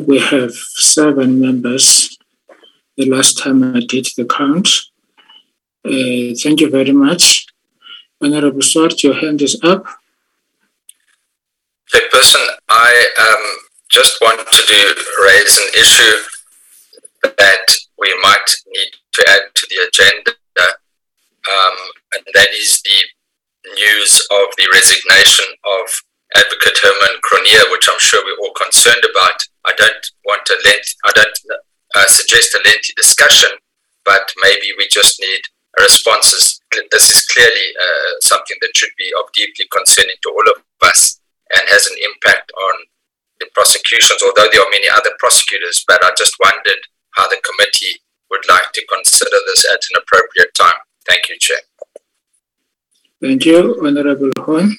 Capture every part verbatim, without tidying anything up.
think we have seven members the last time I did the count. Uh, thank you very much. Honorable Swart, your hand is up. Chairperson, I um, just want to do, raise an issue that we might need to add to the agenda, um, and that is the news of the resignation of Advocate Herman Cronje, which I'm sure we're all concerned about. I don't want to length, I don't uh, suggest a lengthy discussion, but maybe we just need a response. This is clearly uh, something that should be of deeply concerning to all of us and has an impact on the prosecutions, although there are many other prosecutors, but I just wondered how the committee would like to consider this at an appropriate time. Thank you, Chair. Thank you, Honorable Horn.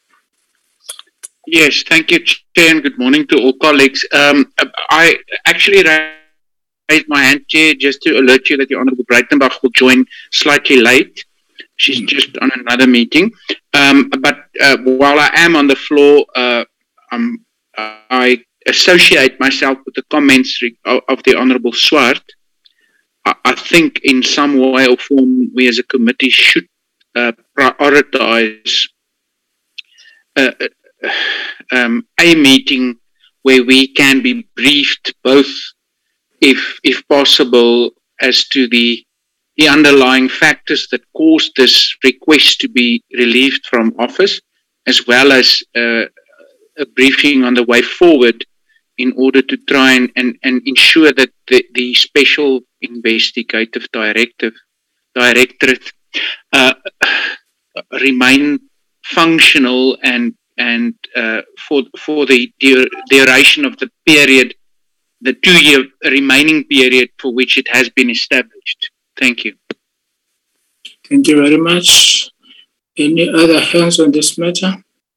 Yes, thank you, Chair, and good morning to all colleagues. Um, I actually raised my hand, Chair, just to alert you that the Honorable Breitenbach will join slightly late. She's just on another meeting. Um, but uh, while I am on the floor, uh, um, I associate myself with the comments of, of the Honorable Swart. I, I think in some way or form, we as a committee should uh, prioritize uh, um, a meeting where we can be briefed both, if if possible, as to the the underlying factors that caused this request to be relieved from office, as well as uh, a briefing on the way forward in order to try and, and, and ensure that the, the special investigative directive directorate uh, remain functional and and uh, for for the duration of the period, the two-year remaining period for which it has been established. Thank you. Thank you very much. Any other hands on this matter?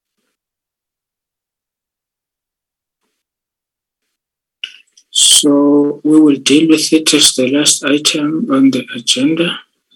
So we will deal with it as the last item on the agenda.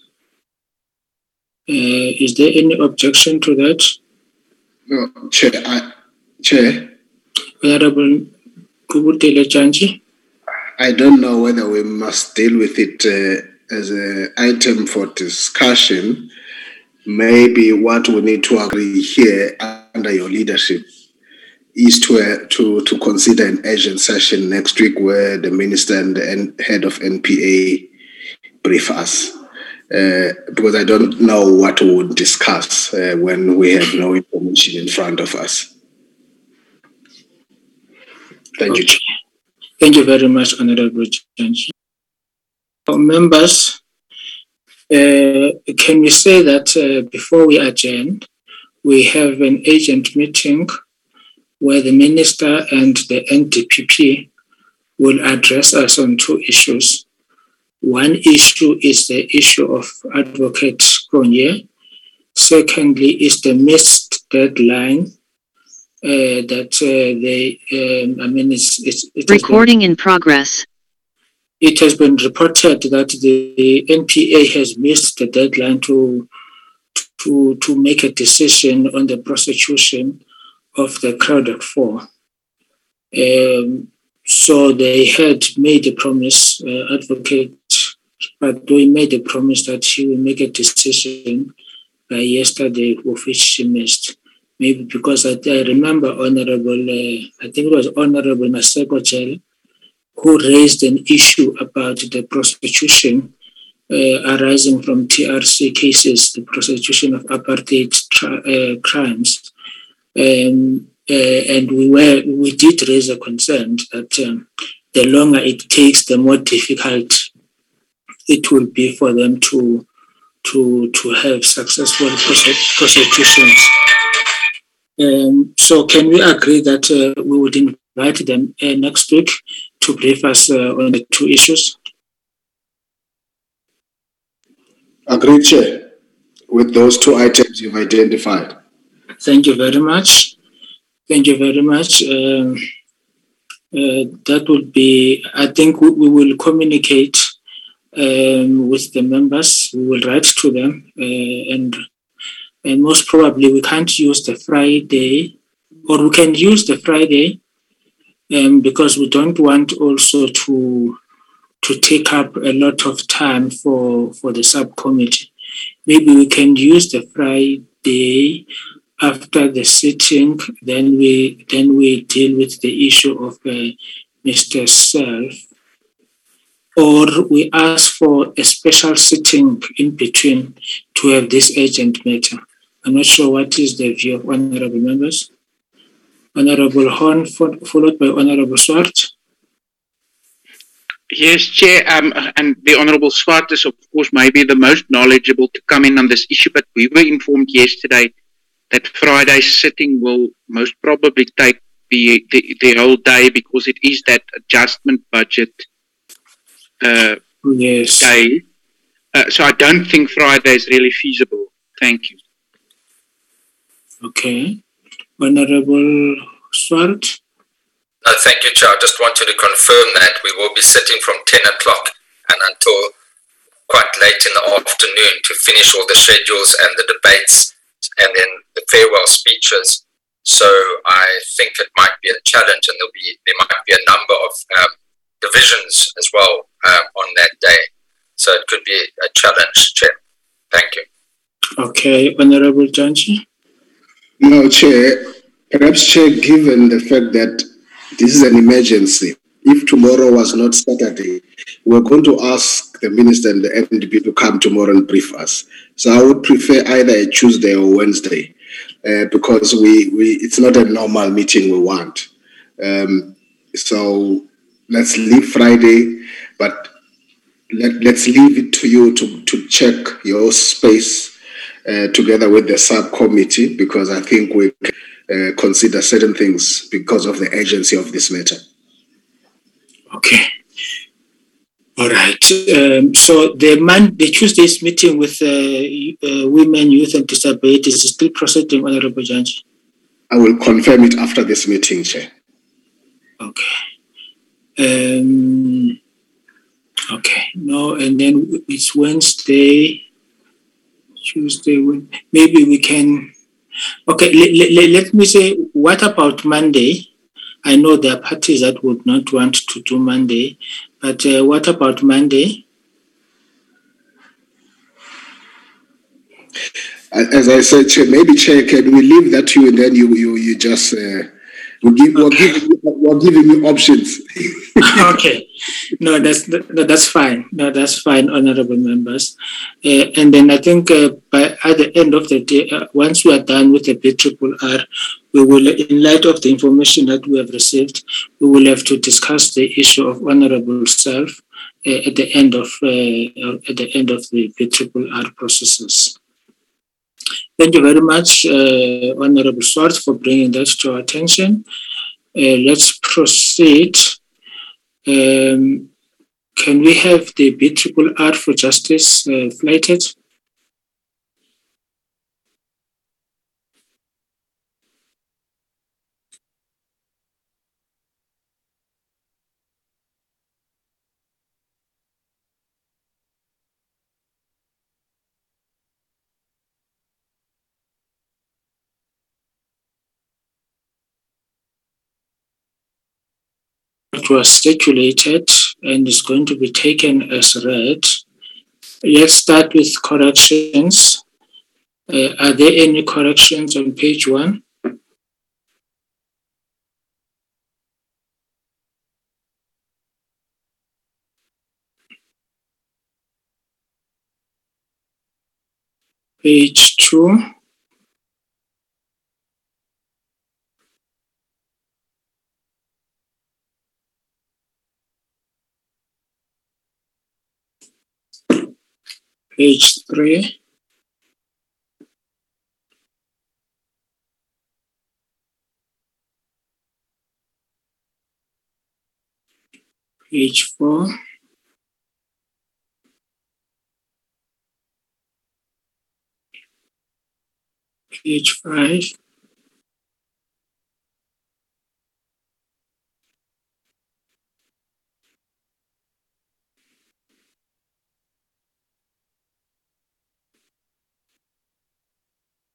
Uh, is there any objection to that? No, Chair. I, Chair. Honorable Kubutele Janji. I don't know whether we must deal with it uh, as an item for discussion. Maybe what we need to agree here under your leadership is to uh, to to consider an urgent session next week where the minister and the N- head of N P A brief us. Uh, because I don't know what we would discuss uh, when we have no information in front of us. Thank Okay. you, Chair. Thank you very much, Honorable Janji. Members, uh, can we say that uh, before we adjourn, we have an agent meeting where the minister and the N D P P will address us on two issues. One issue is the issue of Advocate Cronje. Secondly is the missed deadline uh, that uh, they, um, I mean, it's... it's it Recording been, in progress. It has been reported that the N P A has missed the deadline to, to, to make a decision on the prosecution of the Cradock Four. Um, so they had made a promise, uh, Advocate But we made a promise that she will make a decision by yesterday, of which she missed. Maybe because I, I remember Honorable, uh, I think it was Honorable Maseko Chel, who raised an issue about the prosecution uh, arising from T R C cases, the prosecution of apartheid tri- uh, crimes. Um, uh, and we were we did raise a concern that um, the longer it takes, the more difficult it will be for them to to to have successful prose- prosecutions. Um, so can we agree that uh, we would invite them uh, next week to brief us uh, on the two issues? Agreed, Chair, with those two items you've identified. Thank you very much. Thank you very much. Um, uh, that would be, I think we, we will communicate um, with the members. We will write to them uh, and and most probably we can't use the Friday, or we can use the Friday um, because we don't want also to to take up a lot of time for, for the subcommittee. Maybe we can use the Friday after the sitting, then we then we deal with the issue of uh, Mister Self, or we ask for a special sitting in between to have this urgent matter. I'm not sure what is the view of honorable members. Honorable Horn, followed by Honorable Swart. Yes, Chair, um, and the Honourable Swart is, of course, maybe the most knowledgeable to come in on this issue, but we were informed yesterday that Friday's sitting will most probably take the, the, the whole day because it is that adjustment budget uh, yes. day. Uh, so I don't think Friday is really feasible. Thank you. Okay. Honourable Swart. No, thank you, Chair. I just wanted to confirm that we will be sitting from ten o'clock and until quite late in the afternoon to finish all the schedules and the debates and then the farewell speeches. So I think it might be a challenge, and there'll be there might be a number of um, divisions as well um, on that day. So it could be a challenge, Chair. Thank you. Okay, Honourable Janji. No, Chair. Perhaps, Chair, given the fact that this is an emergency, if tomorrow was not Saturday, we're going to ask the Minister and the N D P to come tomorrow and brief us. So I would prefer either a Tuesday or Wednesday, uh, because we, we it's not a normal meeting we want. Um, so let's leave Friday, but let, let's leave it to you to, to check your space uh, together with the subcommittee, because I think we can uh, consider certain things because of the urgency of this matter. Okay. All right. Um, so the man, the Tuesday's meeting with uh, uh, women, youth, and disabilities is still proceeding, Honourable Judge. I will confirm it after this meeting, Chair. Okay. Um, okay. No, and then it's Wednesday, Tuesday. Maybe we can. Okay. Let, let, let me say, what about Monday? I know there are parties that would not want to do Monday, but uh, what about Monday? As I said, Chair, maybe, Chair, can we leave that to you, and then you you you just uh, we'll give, we're, giving, we're giving you options. Okay, no, that's no, that's fine. No, that's fine, honourable members. Uh, and then I think uh, by at the end of the day, uh, once we are done with the B triple R, we will, in light of the information that we have received, we will have to discuss the issue of honourable self uh, at the end of uh, at the end of the B triple R processes. Thank you very much, uh, Honourable Swart, for bringing that to our attention. Uh, let's proceed. Um, can we have the B triple R for justice uh, flighted? It was circulated and is going to be taken as read. Let's start with corrections. Uh, are there any corrections on page one? Page two. Page three. Page four. Page five.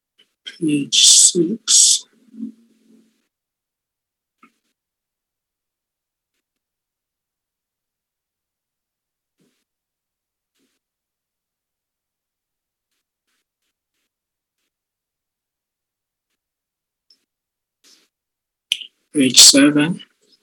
Page six. Page seven.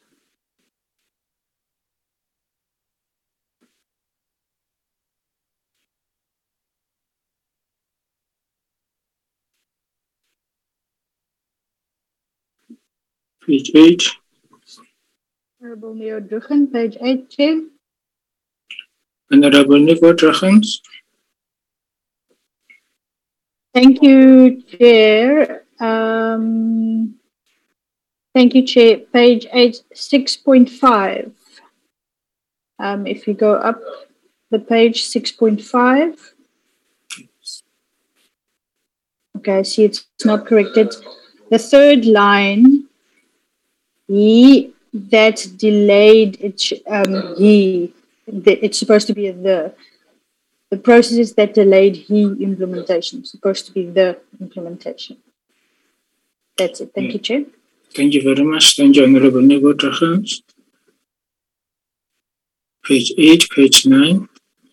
Page eight. Honorable Neo Druchen, page eight, Chair. Honorable Nico Druchens. Thank you, Chair. Um, thank you, Chair. Page eight, six point five. Um, if you go up the page, six point five. Okay, I see it's not corrected. The third line, he that delayed it, um, he, the, it's supposed to be a the. The processes that delayed he implementation, it's supposed to be the implementation. That's it. Thank yeah. you, Chair. Thank you very much. Thank you, Honorable Nico Druchens. Page eight, page nine.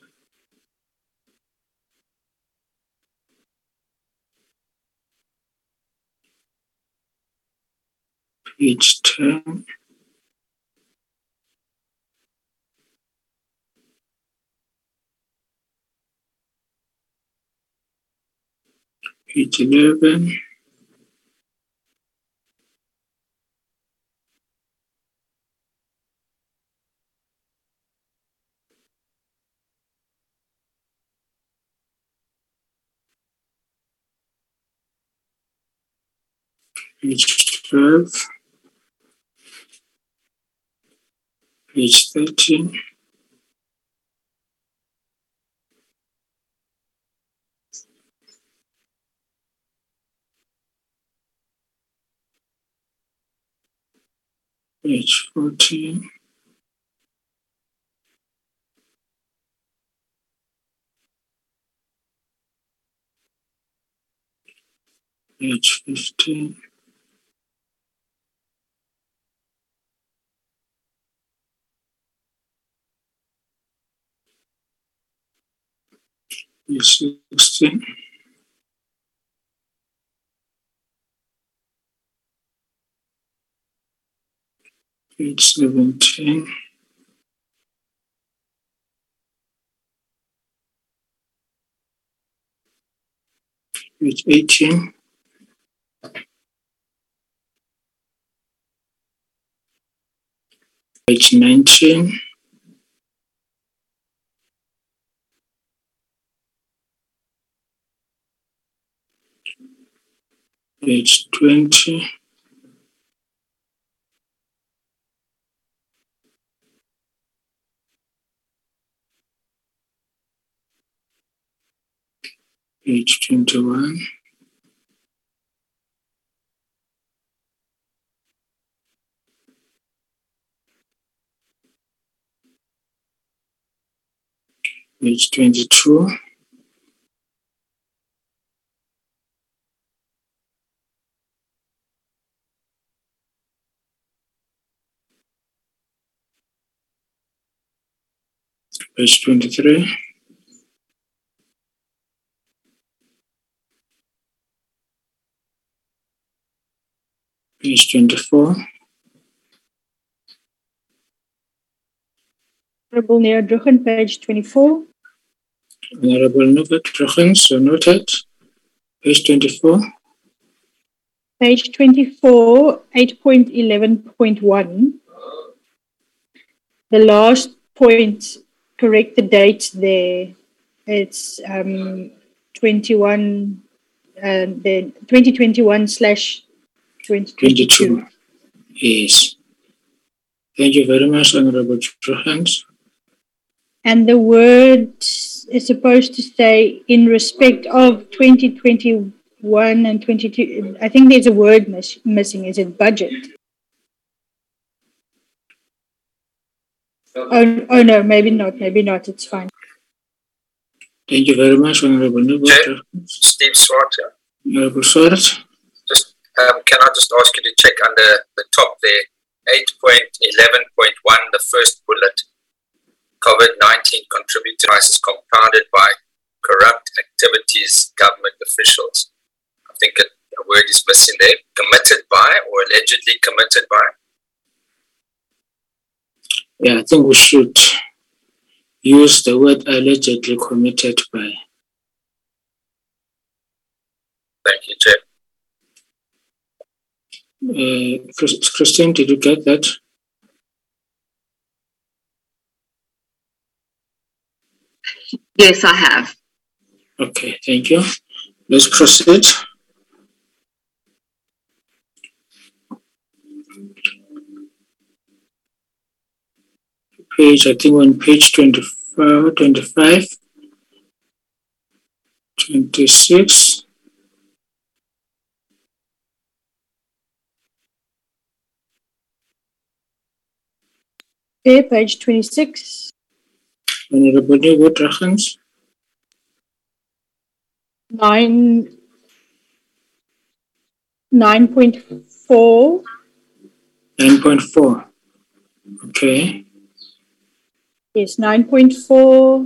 Page ten. Page eleven. Page twelve. Page thirteen. Page fourteen. Page fifteen. Page sixteen. Page seventeen. Page eighteen. Page nineteen. Page twenty. Page twenty-one. Page twenty-two. Page twenty-three. Page twenty-four. Honorable Neo Druchen, page twenty-four. Honorable Nico Druchens, so noted. Page twenty-four. Page twenty-four, eight point eleven point one. The last point, correct the date there. It's um, twenty-one, uh, then twenty twenty-one slash twenty twenty-two. Yes. Thank you very much, Honorable Druchens. And the word is supposed to say in respect of twenty twenty-one and twenty-two. I think there's a word miss, missing. Is it budget? Oh, oh no, maybe not. Maybe not. It's fine. Thank you very much, Honorable Nico. Steve Swart. Honorable Swart. Just um, can I just ask you to check under the top there, eight point eleven point one, the first bullet. COVID nineteen contributed crisis compounded by corrupt activities, government officials. I think it a word is missing there. Committed by or allegedly committed by? Yeah, I think we should use the word allegedly committed by. Thank you, Chair. Uh, Christine, did you get that? Yes, I have. Okay, thank you. Let's proceed. Page, I think on page twenty-four, twenty-five, twenty-six. Okay, page twenty-six. Honorable Nieuwoudt Regens. Nine, nine point four. nine point four. Okay. Yes, nine point four.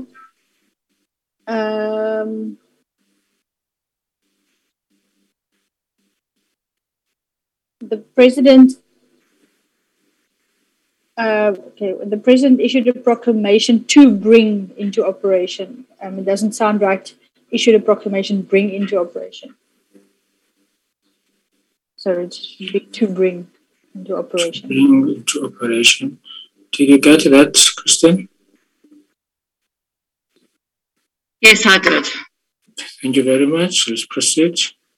Um, the president, uh, okay, the president issued a proclamation to bring into operation. Um, it doesn't sound right. Issued a proclamation, bring into operation. So it should be to bring into operation. Bring into operation. Did you get that, Christine? Yes, I did. Thank you very much. Let's proceed.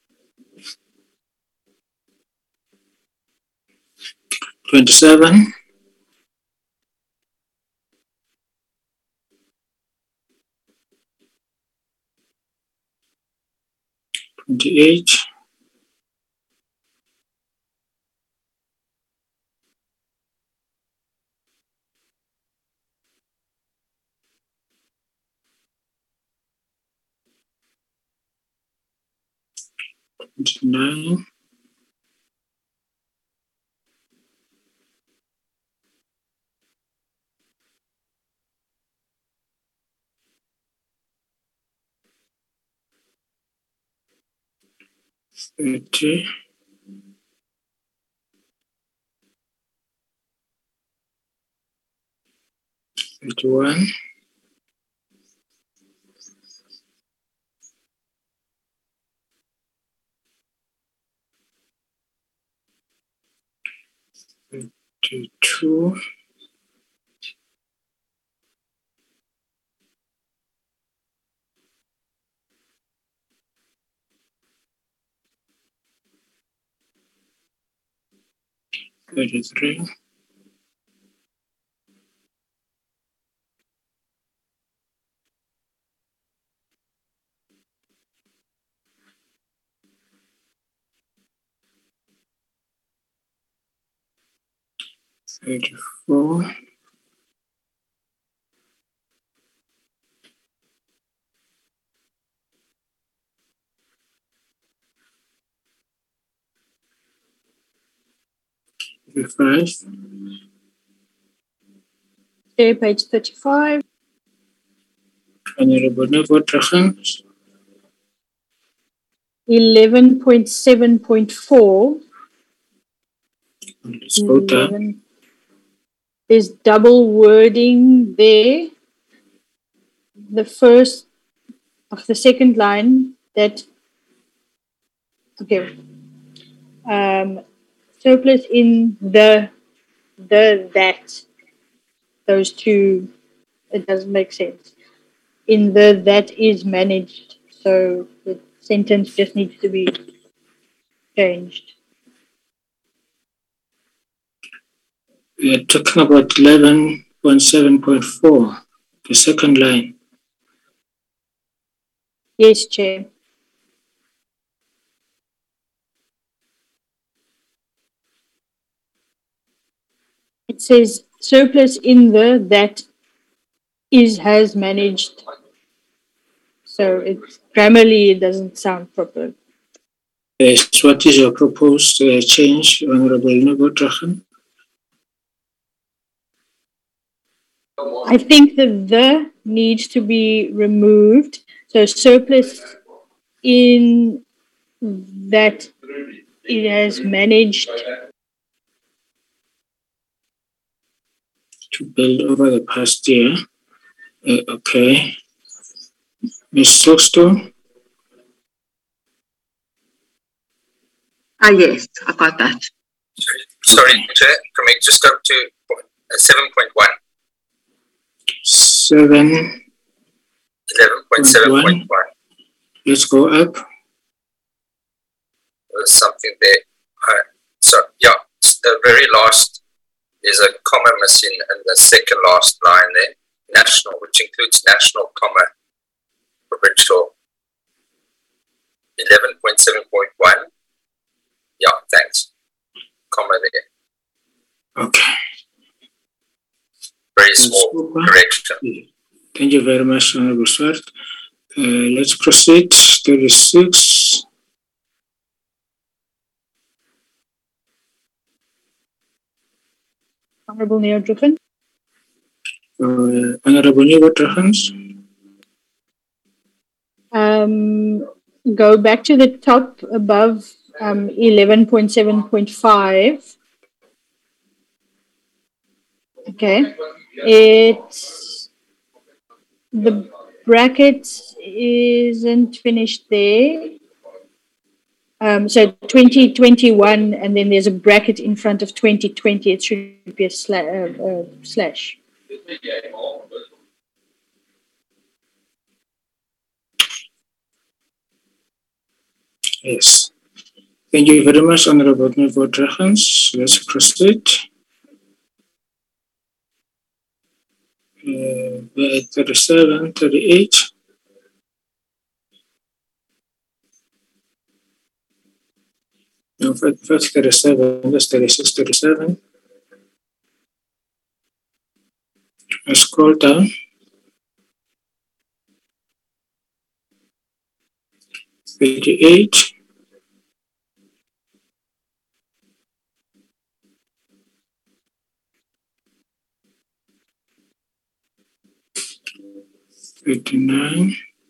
twenty-seven. twenty-eight. twenty-nine. thirty. thirty-one. thirty-two. thirty-three. thirty-four. thirty-five. Okay, page thirty-five. Honorable Nieuwoudt Regens. eleven point seven point four. Let's go down. There's double wording there. The first of the second line that, okay, um, surplus in the, the, that, those two, it doesn't make sense. In the, that is managed. So the sentence just needs to be changed. We are talking about eleven point seven point four, the second line. Yes, Chair. It says surplus in the that is has managed. So it's grammarly it doesn't sound proper. Yes, what is your proposed uh, change, Honorable Nieuwoudt Regens? I think the the needs to be removed. So surplus in that it has managed to build over the past year. Uh, okay. Miz Stokes? Ah, yes, I got that. Sorry, Chair, can we just go to seven point one? Seven. eleven point seven point one. Let's go up. There's something there. Uh, so, yeah, the very last, there's a comma missing in the second last line there. National, which includes national, comma, provincial. eleven point seven point one. Yeah, thanks. Comma there. Okay. Very small correction. Thank you very much, Honorable Swart. Uh, let's proceed. thirty-six. Honorable Neo Driffen. Uh, Honorable Neo Driffens. Um, go back to the top above um, eleven point seven point five. Okay. It's the bracket isn't finished there. Um, so twenty twenty-one, and then there's a bracket in front of twenty twenty. It should be a sla- uh, uh, slash. Yes. Thank you very much, Honorable Nevo Drachens. Let's proceed. Uh, thirty-seven, thirty-eight. No, first thirty-seven, that's thirty-six, thirty-seven. I scroll down. thirty-eight. thirty-nine.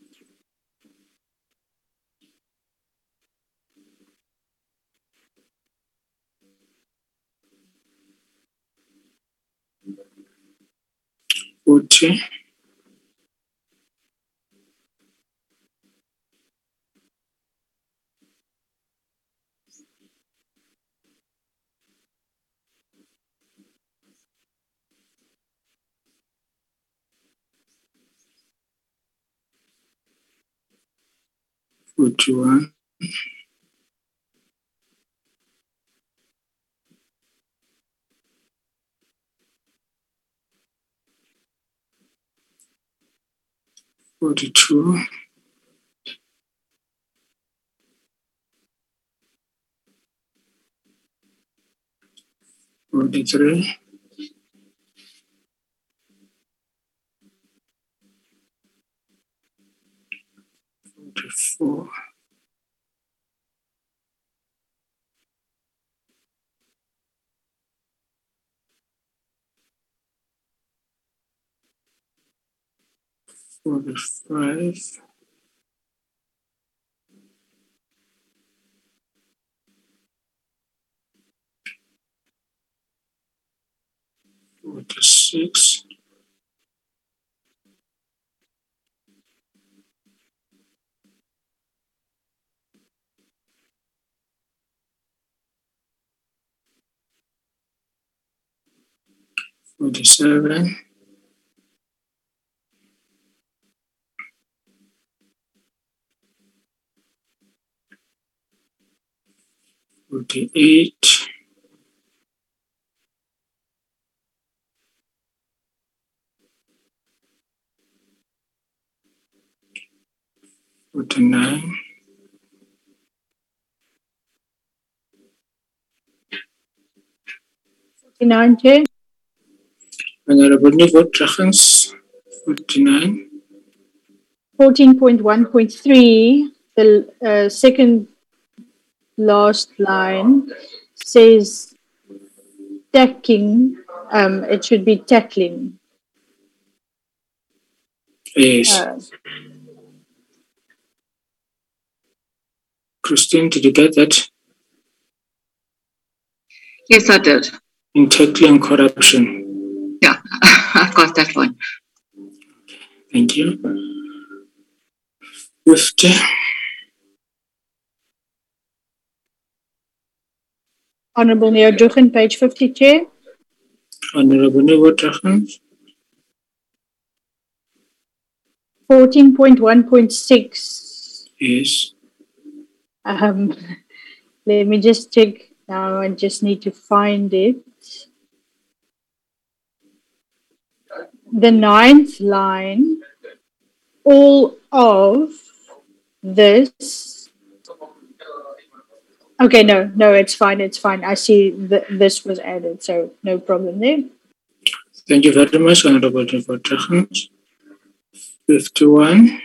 forty. forty-one. forty-two. forty-three. forty-four. forty-five. forty-six. forty-seven. forty-eight. forty-nine. forty-nine, Chair. Honorable Nevo Drachens. forty-nine. fourteen point one point three, the uh, second last line says tacking. Um, it should be tackling. Yes. Uh, Christine, did you get that? Yes, I did. In tackling corruption. Yeah, I got that one. Thank you. fifty. Honorable Neo Druchen, page fifty, Chair. Honorable Neo Druchen. fourteen point one point six. Yes. Um, let me just check now. I just need to find it. The ninth line, all of this. Okay, no, no, it's fine, it's fine. I see that this was added, so no problem there. Thank you very much, Honorable Neo Druchen. fifty-one.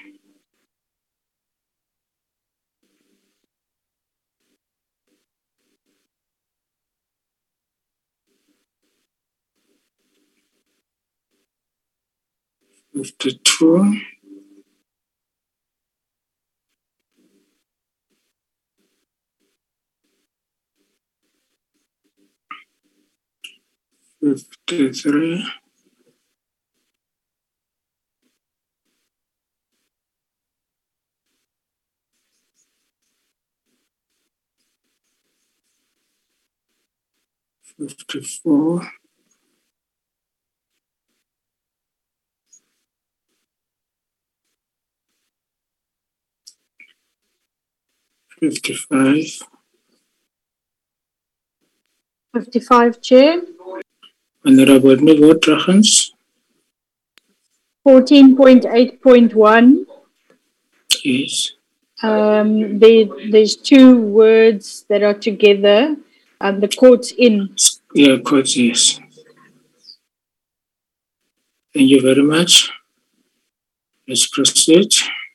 fifty-two. fifty-three. fifty-four. fifty-five. fifty-five, Chair. Honorable Neo Druchen. fourteen point eight point one. Yes. Um, there, there's two words that are together. Um, the court's in. Yeah, court, yes. Thank you very much. Let's proceed.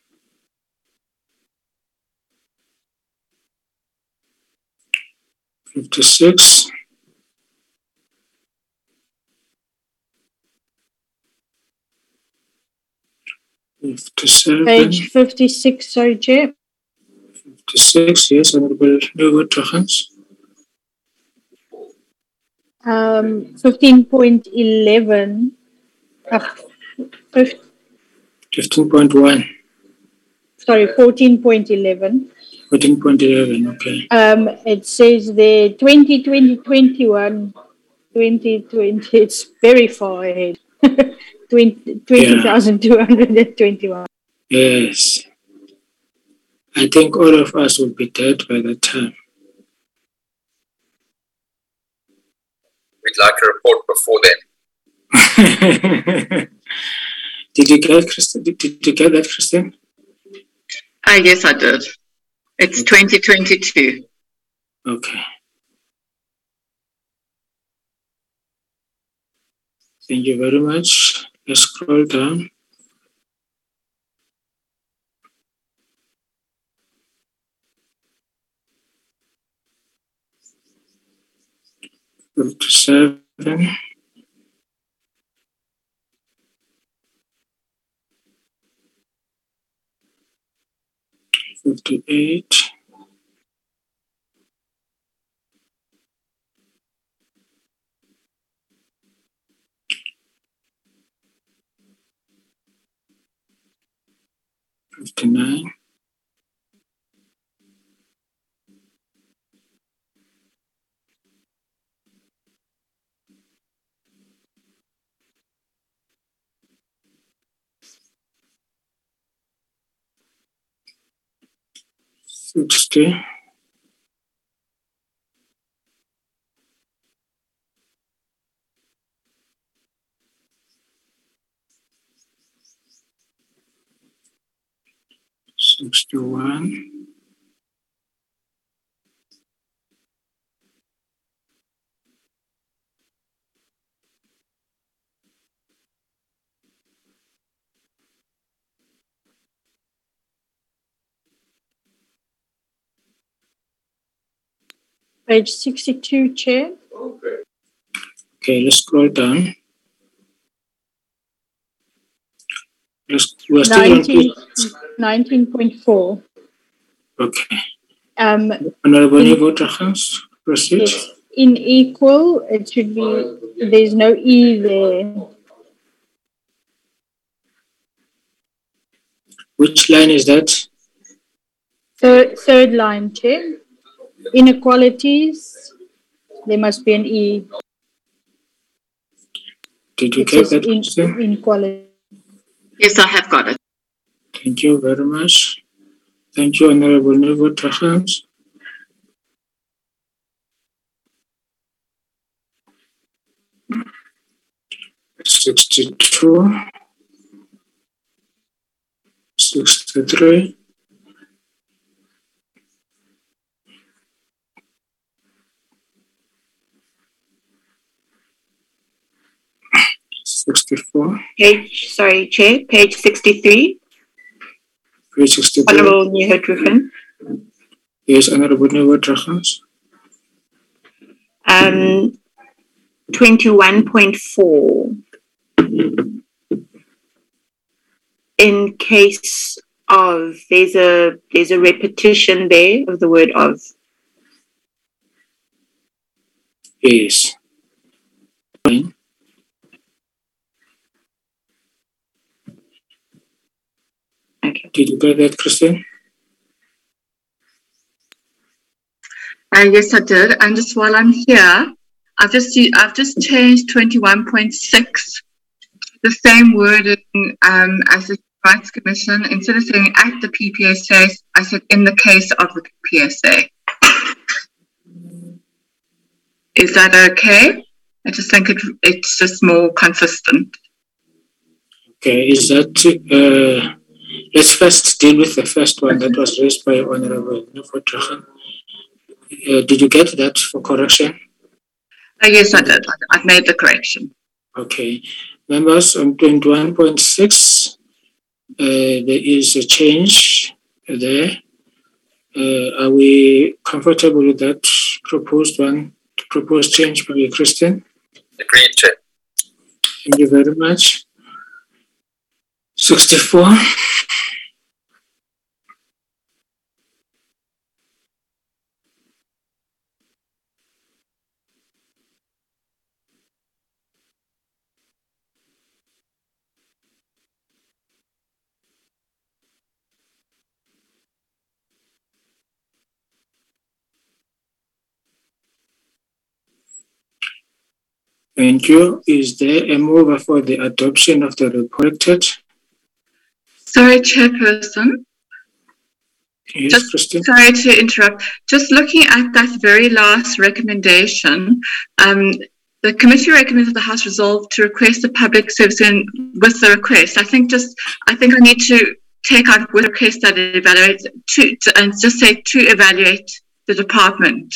fifty-six. fifty-seven. Page fifty-six, sorry, Chair. fifty-six, yes, Honorable Neo Druchen. Um, fifteen point eleven. Uh, fifteen point one. Sorry, fourteen point eleven. fourteen point eleven, okay. Um, it says there twenty twenty, twenty-one, twenty twenty, it's very far ahead. twenty thousand two hundred twenty-one. Yes. I think all of us will be dead by that time. We'd like a report before then. Did you get Christine? Did, did you get that, Christine? Ah, yes, I did. It's Okay. twenty twenty-two. Okay. Thank you very much. Let's scroll down. fifty-seven. fifty-eight. fifty-nine. sixty. sixty-one. Page sixty-two, Chair. Okay, let's scroll down. Let's, we're still on nineteen, nineteen point four. Okay. Um, Honorable Nivo Trachans, proceed. yes, in equal, it should be, there's no E there. Which line is that? Third, third line, Chair. Inequalities, there must be an E. Did you It get says that? in, question? inequality. Yes, I have got it. Thank you very much. Thank you, Honorable Nivo Trachans. Sixty-two, sixty-three, sixty-four, Page, sorry, Chair, page sixty-three. page sixty-three. Honorable Nivo Trachans. Yes, Honorable Nivo Trachans. Um, twenty-one point four. In case of, there's a there's a repetition there of the word of. Yes. Fine. Okay. Did you get that, Christine? Uh, yes, I did. And just while I'm here, I've just I've just changed twenty-one point six, the same wording um, as the Rights Commission. Instead of saying at the P P S A, I said in the case of the P P S A. Is that okay? I just think it, it's just more consistent. Okay, is that, uh, let's first deal with the first one that was raised by Honorable Nivo Trachans. Uh, did you get that for correction? Uh, yes, I did. I've made the correction. Okay. Members, on twenty-one point six, uh, there is a change there. Uh, are we comfortable with that proposed one, proposed change by Christian? Agreed, Chair. Thank you very much. sixty-four. Thank you. Is there a mover for the adoption of the reported? Sorry, Chairperson. Yes, Just Christine. sorry to interrupt. Just looking at that very last recommendation, um, the committee recommends that the House resolve to request a public service in, with the request. I think just I think I need to take out with request that it evaluates to, to and just say to evaluate the department.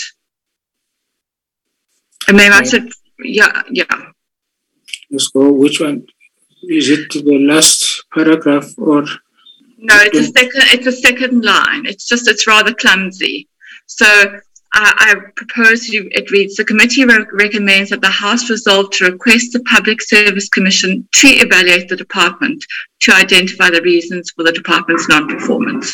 And maybe I should yeah yeah. Let's go. Which one? Is it the last paragraph or? No, it's a second. It's a second line. It's just it's rather clumsy. So I, I propose you, it reads: the committee re- recommends that the House resolve to request the Public Service Commission to evaluate the department to identify the reasons for the department's non-performance.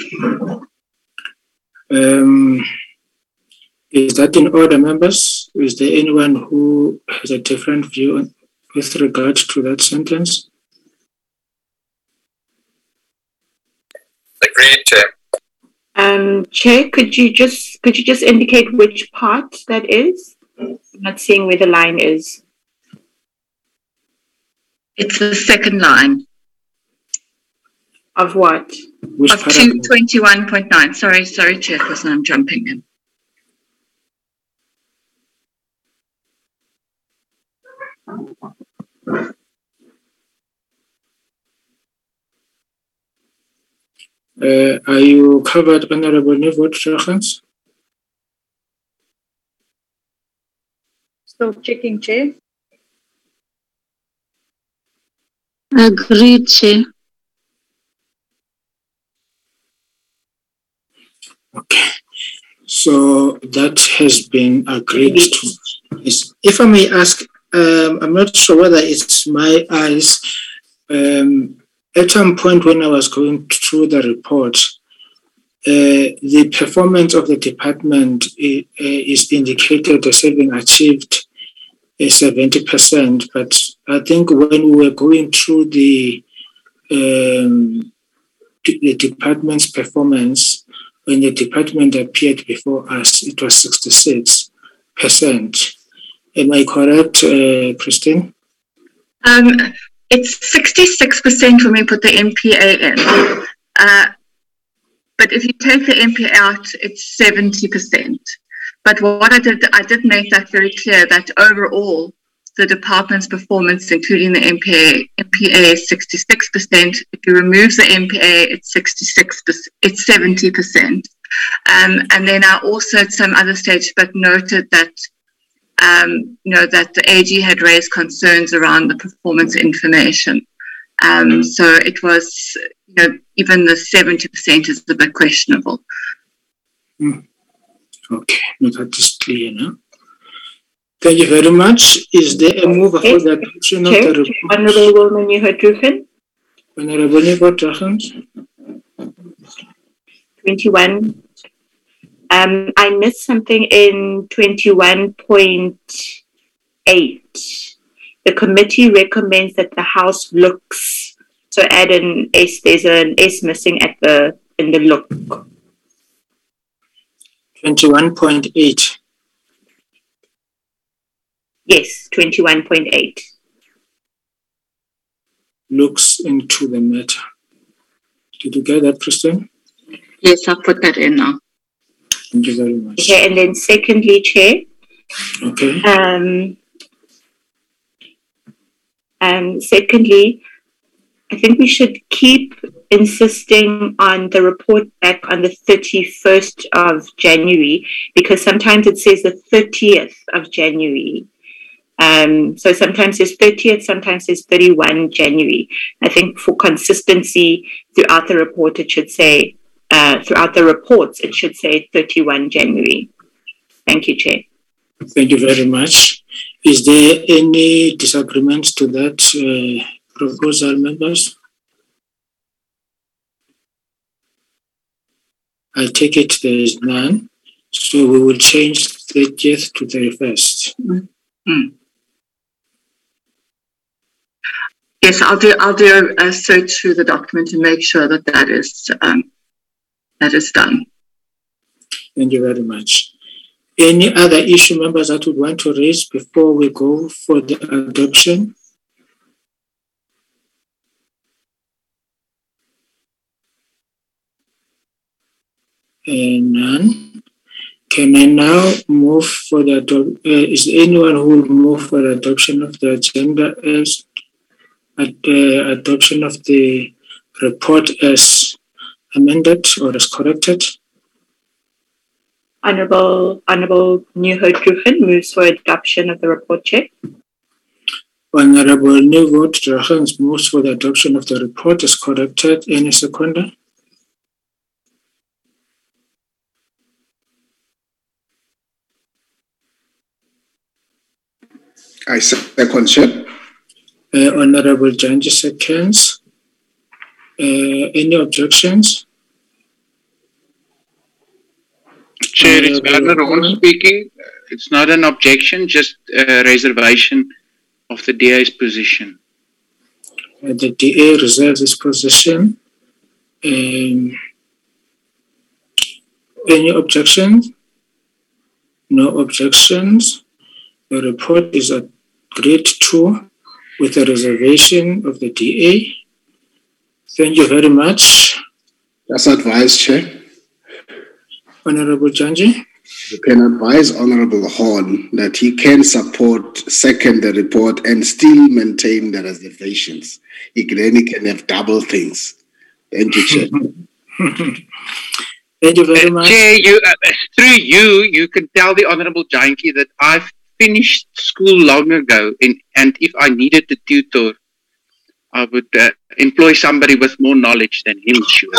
Um, is that in order, members? Is there anyone who has a different view on, with regard to that sentence? Agreed, Chair. Um, Chair, could you just could you just indicate which part that is? I'm not seeing where the line is. It's the second line. Of what? Which of two twenty-one point nine. Sorry, sorry, Chairperson, I'm jumping in. Uh, are you covered, Honorable Nivo Trachans? Still checking, Chair. Agreed, Chair. Okay. So that has been agreed to. Yes. If I may ask, um, I'm not sure whether it's my eyes. Um, at some point when I was going through the report, Uh, the performance of the department is, is indicated as having achieved a seventy percent, but I think when we were going through the um, the department's performance, when the department appeared before us, it was sixty-six percent. Am I correct, uh, Christine? Um, it's sixty-six percent when we put the M P A in. Uh, but if you take the M P A out, it's seventy percent. But what I did, I did make that very clear that overall, the department's performance, including the M P A, M P A is sixty-six percent. If you remove the M P A, it's sixty-six percent, it's seventy percent. Um, and then I also at some other stage, but noted that, um, you know, that the A G had raised concerns around the performance information. Um, so it was, you know, even the seventy percent is a bit questionable. Mm. Okay, no, that is clear now. Thank you very much. Is there a move for the adoption of the report? Honorable Wilma Nieuwenhoven. Honorable Nieuwenhoven. twenty-one. Um, I missed something in twenty-one point eight. The committee recommends that the House looks, so add an S, there's an S missing at the, in the look. twenty-one point eight. Yes, twenty-one point eight. Looks into the matter. Did you get that, Christine? Yes, I'll put that in now. Thank you very much. Okay, and then secondly, Chair. Okay. Um, um, secondly, I think we should keep insisting on the report back on the thirty-first of January, because sometimes it says the thirtieth of January. Um, so sometimes it's thirtieth, sometimes it's thirty-first of January. I think for consistency throughout the report, it should say, uh, throughout the reports, it should say thirty-first of January. Thank you, Chair. Thank you very much. Is there any disagreements to that uh, proposal, members? I take it there is none. So we will change thirtieth to thirty-first. Mm. Yes, I'll do. I'll do a search through the document and make sure that that is um, that is done. Thank you very much. Any other issue members that would want to raise before we go for the adoption? And none. Can I now move for the adoption? Uh, is there anyone who will move for the adoption of the agenda as at the adoption of the report as amended or as corrected? Honorable Honorable Nieuwenhoven moves for adoption of the report, Chair. Honorable Nieuwenhoven moves for the adoption of the report as corrected. Any seconder? I second, Chair. Uh, Honorable Janji seconds. Uh, any objections? Chair, it's Werner Ron speaking. It's not an objection, just a reservation of the D A's position. Uh, the D A reserves its position. Um, any objections? No objections. The report is agreed to with the reservation of the D A. Thank you very much. That's advice, Chair. Honorable Janji. You can advise Honorable Horn that he can support second the report and still maintain the reservations. He can, then he can have double things. Thank you, Chair. Thank you very Uh, much. Chair, you, uh, through you, you can tell the Honourable Janki that I've finished school long ago, in, and if I needed a tutor, I would uh, employ somebody with more knowledge than him, sure.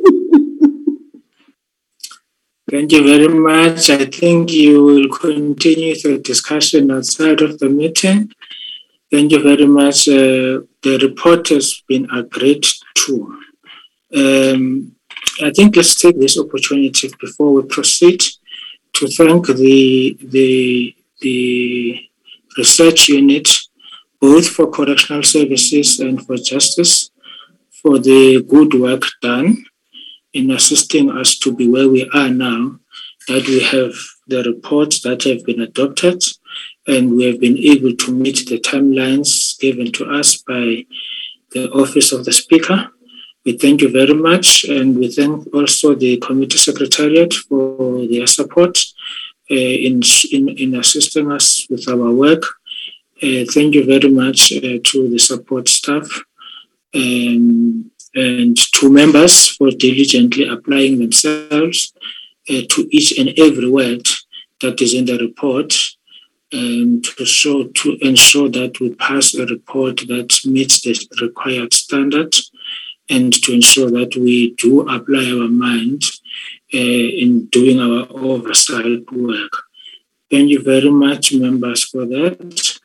Thank you very much. I think you will continue the discussion outside of the meeting. Thank you very much. Uh, the report has been agreed to. Um, I think let's take this opportunity before we proceed to thank the the the research unit, both for correctional services and for justice, for the good work done in assisting us to be where we are now, that we have the reports that have been adopted and we have been able to meet the timelines given to us by the Office of the Speaker. We thank you very much, and we thank also the Committee Secretariat for their support uh, in, in, in assisting us with our work. Uh, thank you very much uh, to the support staff um, and to members for diligently applying themselves uh, to each and every word that is in the report, um, to show to ensure that we pass a report that meets the required standard, and to ensure that we do apply our mind uh, in doing our oversight work. Thank you very much, members, for that.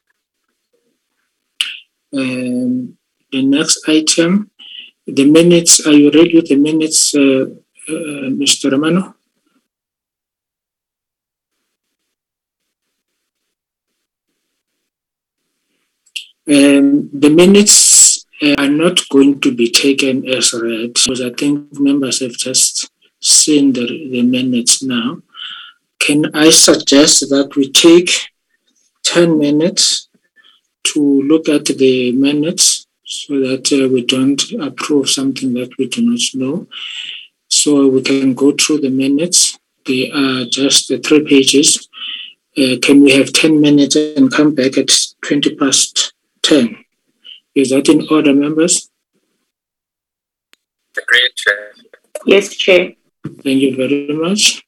Um, the next item, the minutes. Are you ready with the minutes, uh, uh, Mister Romano? Um, the minutes uh, are not going to be taken as read, because I think members have just seen the, the minutes now. Can I suggest that we take ten minutes to look at the minutes so that uh, we don't approve something that we do not know? So we can go through the minutes. They are just the three pages. Uh, can we have ten minutes and come back at twenty past ten? Is that in order, members? Agreed, Chair. Yes, Chair. Thank you very much.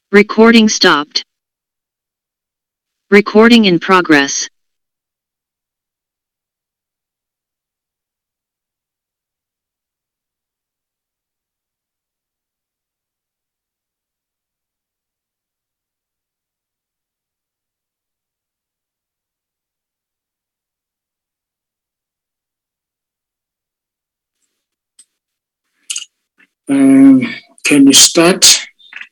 Recording stopped. Recording in progress. Um, can you start?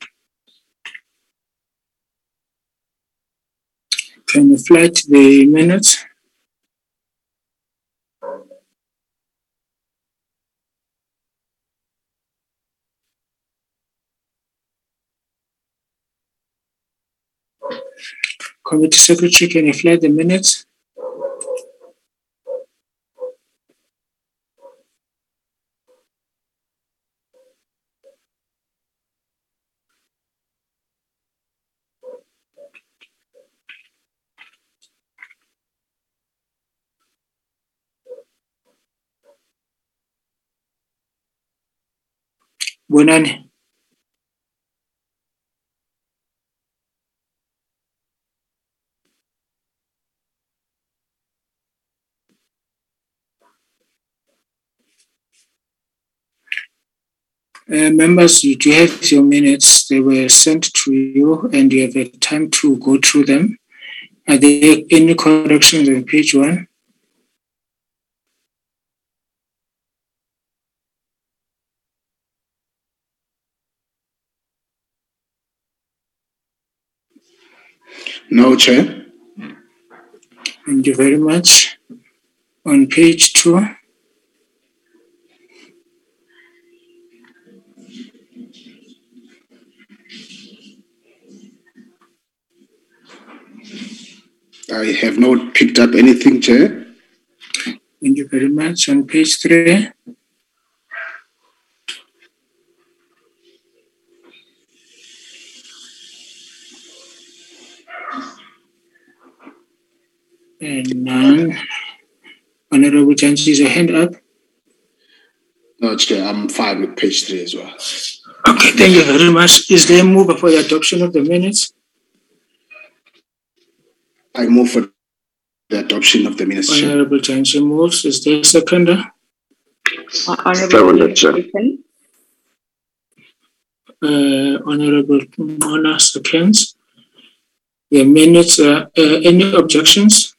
Can you flight the minutes? Committee Secretary, can you flight the minutes? Bonani. Uh, members, you do have your minutes. They were sent to you and you have had time to go through them. Are there any corrections on page one? No, Chair. Thank you very much. On page two. I have not picked up anything, Chair. Thank you very much. On page three. And none. Honorable Janji, is your hand up? No, Chair, I'm fine with page three as well. Okay, thank you very much. Is there a move for the adoption of the minutes? I move for the adoption of the minutes, Chair. Honorable Janji moves. Is there a seconder? Uh, Honorable Chair. Uh, Honorable Mona seconds. The minutes, uh, uh, any objections?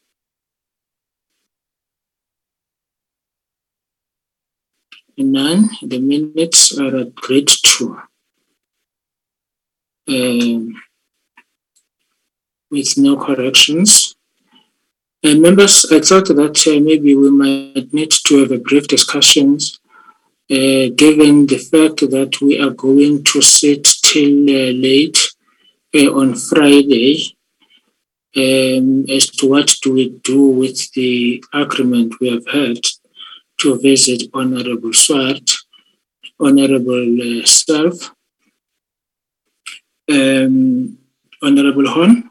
None. The minutes are at grade two. Um, with no corrections. And members, I thought that uh, maybe we might need to have a brief discussions uh, given the fact that we are going to sit till uh, late uh, on Friday um, as to what do we do with the agreement we have had to visit Honorable Swart, Honorable uh, Self, um, Honorable Horn.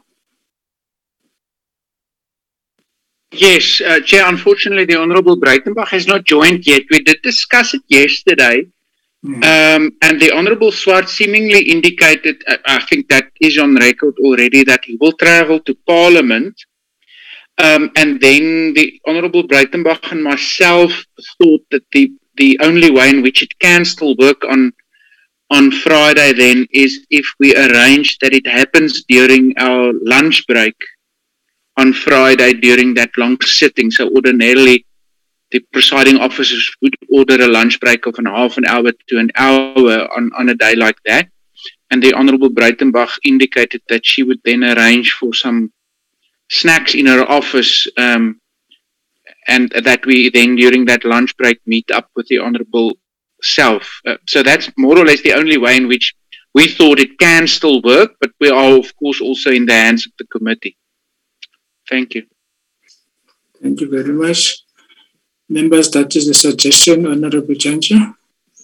Yes, uh, Chair, unfortunately the Honourable Breitenbach has not joined yet. We did discuss it yesterday, mm. um, and the Honourable Swart seemingly indicated, uh, I think that is on record already, that he will travel to Parliament. Um, and then the Honourable Breitenbach and myself thought that the, the only way in which it can still work on on Friday then is if we arrange that it happens during our lunch break on Friday during that long sitting. So ordinarily the presiding officers would order a lunch break of an half an hour to an hour on, on a day like that. And the Honourable Breitenbach indicated that she would then arrange for some snacks in her office, um, and that we then during that lunch break meet up with the Honourable Self. Uh, so that's more or less the only way in which we thought it can still work, but we are of course also in the hands of the committee. Thank you. Thank you very much. Members, that is the suggestion, Honourable Janji.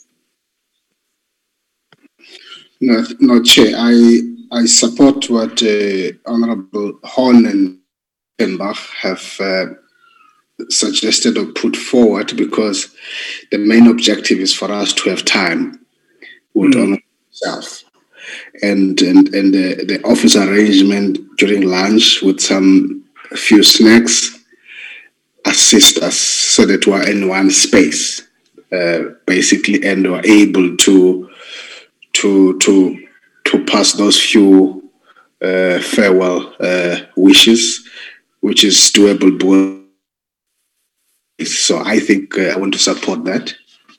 No, no, Chair, I I support what uh, Honourable Horn and Breitenbach have uh, suggested or put forward, because the main objective is for us to have time with mm. Honourable Self. and and, and the, the office arrangement during lunch with some few snacks assist us so that we're in one space, uh, basically, and we're able to to to to pass those few uh, farewell uh, wishes, which is doable both. So I think uh, I want to support that.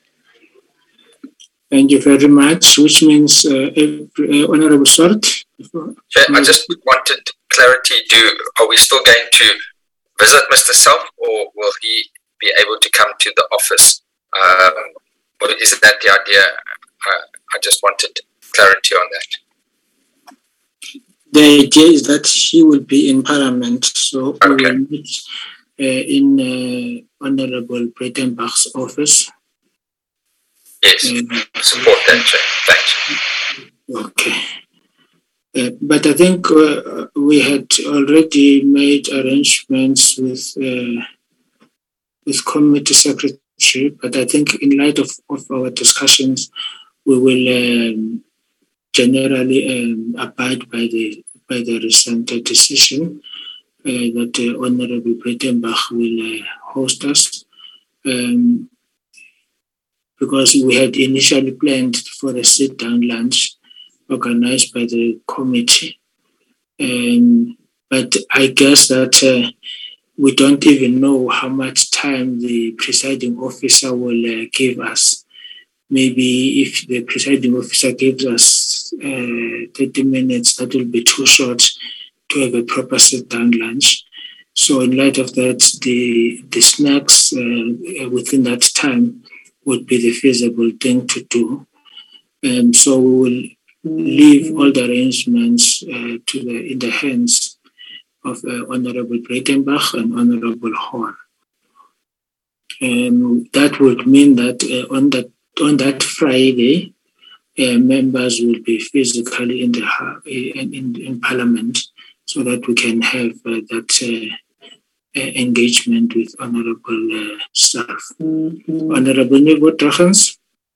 Thank you very much, which means uh, uh, Honorable Swart. Chair, I just wanted clarity. Do are we still going to visit Mister Self, or will he be able to come to the office? Um, or is that the idea? Uh, I just wanted clarity on that. The idea is that he will be in Parliament, so Okay. we will meet uh, in uh, Honorable Breitenbach's office. Yes, Um, support that, Chair. Thanks. Okay. Uh, but I think uh, we had already made arrangements with uh, with committee secretary, but I think in light of, of our discussions, we will um, generally um, abide by the by the recent uh, decision uh, that uh, Honorable Breitenbach will uh, host us. Um, because we had initially planned for a sit-down lunch organized by the committee. Um, but I guess that uh, we don't even know how much time the presiding officer will uh, give us. Maybe if the presiding officer gives us uh, thirty minutes, that will be too short to have a proper sit-down lunch. So in light of that, the, the snacks uh, within that time would be the feasible thing to do. Um, so we will leave all the arrangements uh, to the in the hands of uh, Honorable Breitenbach and Honorable Horn. Um, that would mean that uh, on that on that Friday, uh, members will be physically in the in, in, in Parliament, so that we can have uh, that uh, uh, engagement with Honorable uh, staff. Mm-hmm. Honorable Nebo Drachens.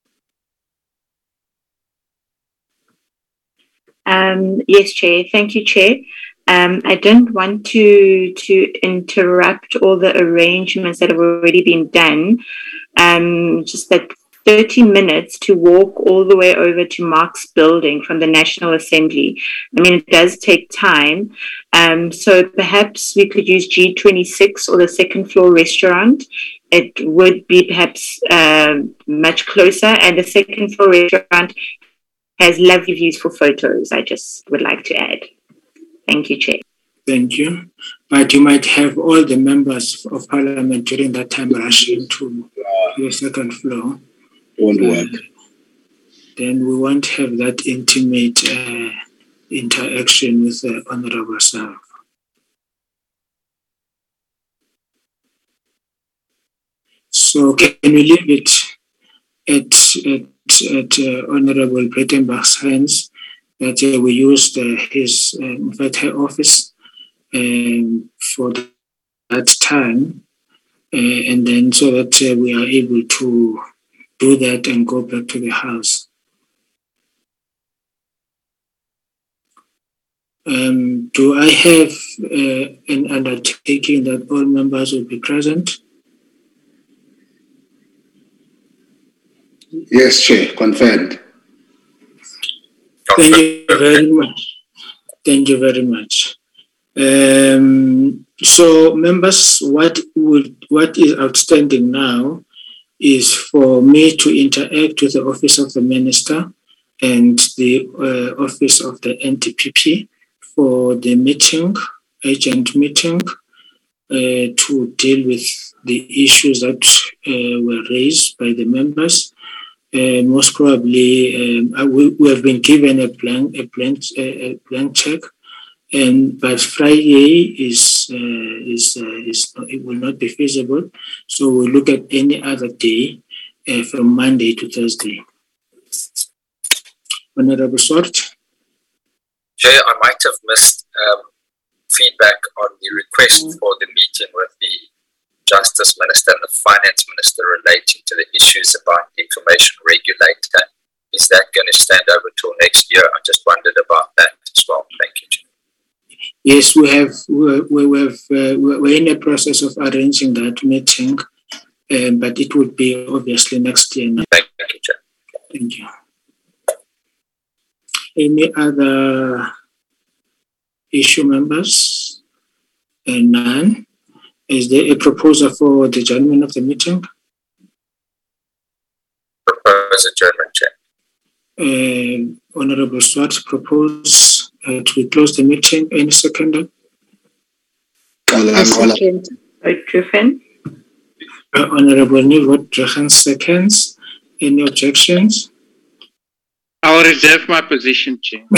Um, yes, Chair. Thank you, Chair. Um, I didn't want to to interrupt all the arrangements that have already been done. Um, just that thirty minutes to walk all the way over to Mark's building from the National Assembly. I mean, it does take time. Um, so perhaps we could use G twenty-six or the second floor restaurant. It would be perhaps uh, much closer. And the second floor restaurant has lovely views for photos, I just would like to add. Thank you, Chair. Thank you. But you might have all the members of Parliament during that time rushing to the second floor. Won't work. Uh, then we won't have that intimate uh, interaction with the Honorable Self. So can we leave it at, at, at uh, Honorable Breitenbach's hands that uh, we used uh, his uh, in fact her office um, for that time, uh, and then so that uh, we are able to do that and go back to the house. Um, do I have uh, an undertaking that all members will be present? Yes, Chair, confirmed. Thank you very much. Thank you very much. Um, so, members, what would what is outstanding now is for me to interact with the Office of the Minister and the uh, Office of the N D P P for the meeting, urgent meeting, uh, to deal with the issues that uh, were raised by the members. Uh, most probably, um, we, we have been given a blank, a blank, a blank check, and but Friday is uh, is uh, is not, it will not be feasible. So we'll look at any other day uh, from Monday to Thursday. Honorable Swart. Chair, I might have missed um, feedback on the request for the meeting with the Justice Minister and the Finance Minister relating to the issues about the information regulator is that going to stand over till next year? I just wondered about that as well. Thank you, Chair. Yes, we have, we, we have, uh, we're in the process of arranging that meeting, uh, but it would be obviously next year. Thank you, Chair. Thank you. Any other issue, members? Uh, none. Is there a proposal for the adjournment of the meeting? Propose adjournment, Chair. Uh, Honorable Swart propose uh, to close the meeting. Any seconder? Second. Driffen. Uh, Honorable Nivot Drahan seconds. Any objections? I'll reserve my position, Chair. uh,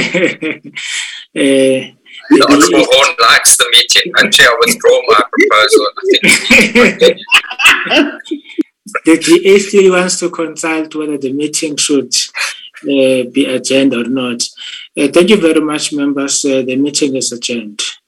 The Honourable Horn likes the meeting. Actually, I withdraw my proposal. I think the D A still wants to consult whether the meeting should uh, be adjourned or not. Uh, thank you very much, members. Uh, the meeting is adjourned.